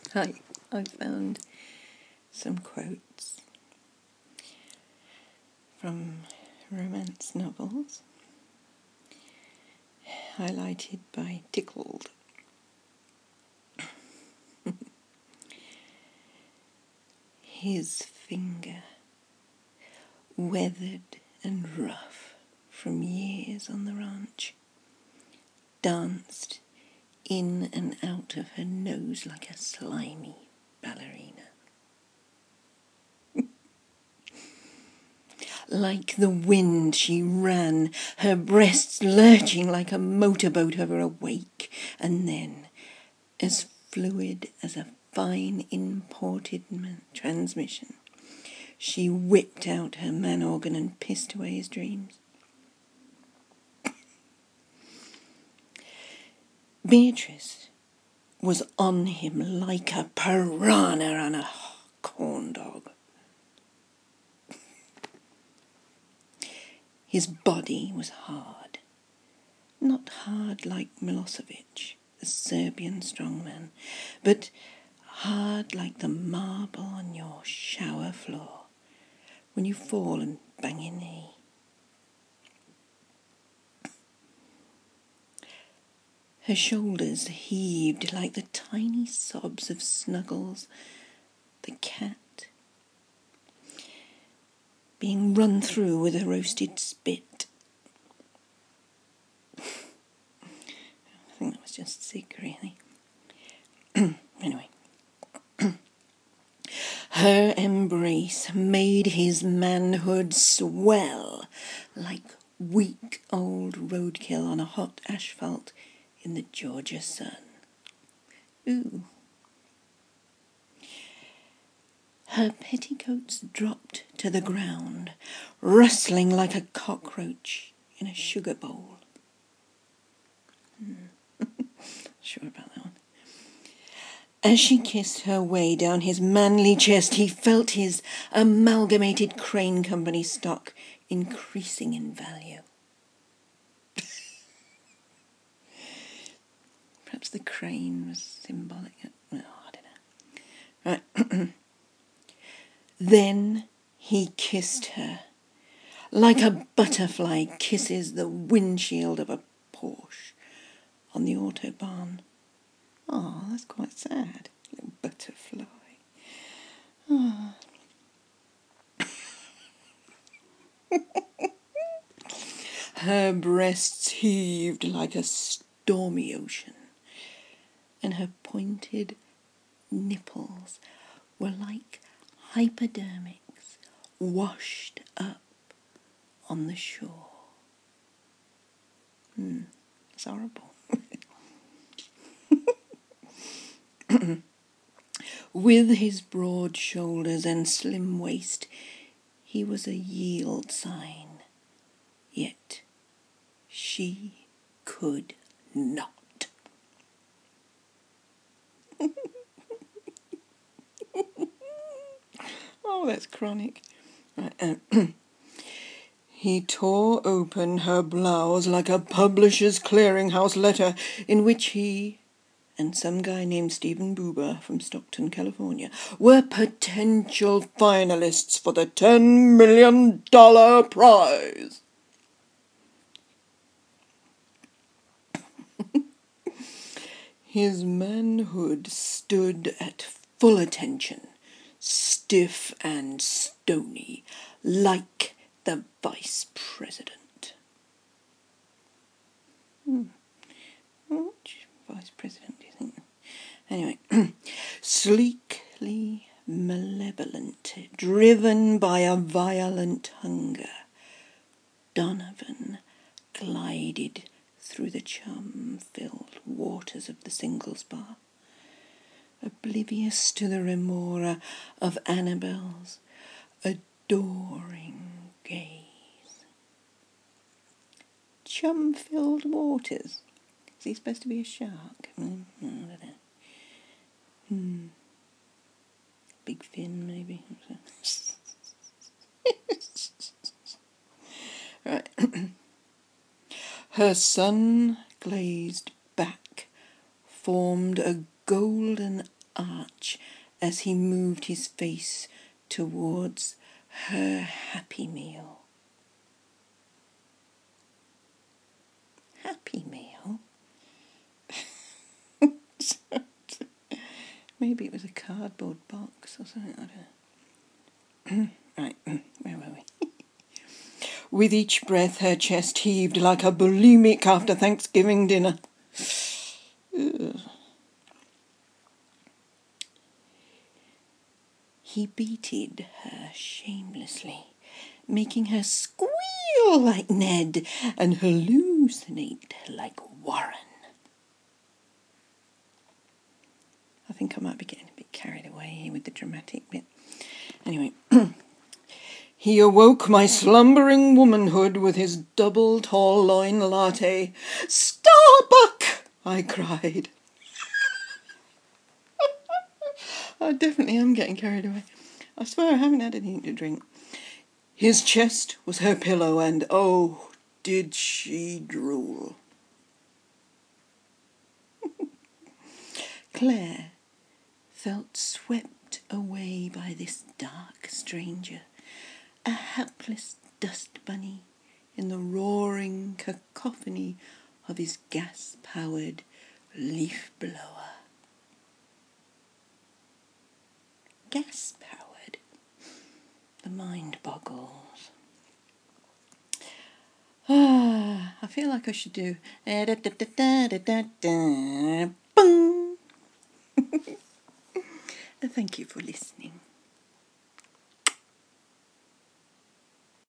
Hi, I found some quotes from romance novels, highlighted by Tickled. His finger, weathered and rough from years on the ranch, danced in and out of her nose like a slimy ballerina. Like the wind she ran, her breasts lurching like a motorboat over a wake, and then, as fluid as a fine imported transmission, she whipped out her man organ and pissed away his dreams. Beatrice was on him like a piranha on a corn dog. His body was hard. Not hard like Milosevic, the Serbian strongman, but hard like the marble on your shower floor when you fall and bang your knee. Her shoulders heaved like the tiny sobs of Snuggles, the cat, being run through with a roasted spit. I think that was just sick, really. Anyway. Her embrace made his manhood swell like weak old roadkill on a hot asphalt in the Georgia sun. Ooh. Her petticoats dropped to the ground, rustling like a cockroach in a sugar bowl. Sure about that one. As she kissed her way down his manly chest, he felt his Amalgamated Crane Company stock increasing in value. Perhaps the crane was symbolic. Well, I don't know. Right. Then he kissed her, like a butterfly kisses the windshield of a Porsche on the Autobahn. Oh, that's quite sad. Little butterfly. Oh. Her breasts heaved like a stormy ocean, and her pointed nipples were like hypodermics washed up on the shore. It's horrible. With his broad shoulders and slim waist, he was a yield sign. Yet she could not. Oh, that's chronic. Right. He tore open her blouse like a publisher's clearinghouse letter in which he and some guy named Stephen Buber from Stockton, California, were potential finalists for the $10 million prize. His manhood stood at full attention, stiff and stony, like the vice president. Which vice president do you think? Anyway, sleekly malevolent, driven by a violent hunger, Donovan glided through the chum-filled waters of the Singles Bar, oblivious to the remora of Annabelle's adoring gaze. Chum-filled waters? Is he supposed to be a shark? I don't know. Big fin, maybe. Right. Her sun-glazed back formed a golden arch as he moved his face towards her happy meal. Happy meal? Maybe it was a cardboard box or something, I don't know. Right, where were we? With each breath her chest heaved like a bulimic after Thanksgiving dinner. Ugh. He beated her shamelessly, making her squeal like Ned and hallucinate like Warren. I think I might be getting a bit carried away with the dramatic bit. Anyway, he awoke my slumbering womanhood with his double tall loin latte. "Starbuck!" I cried. I definitely am getting carried away. I swear I haven't had anything to drink. His chest was her pillow, and oh, did she drool. Claire felt swept away by this dark stranger, a helpless dust bunny in the roaring cacophony of his gas-powered leaf blower. Gas-powered? The mind boggles. I feel like I should do... Boom! Thank you for listening.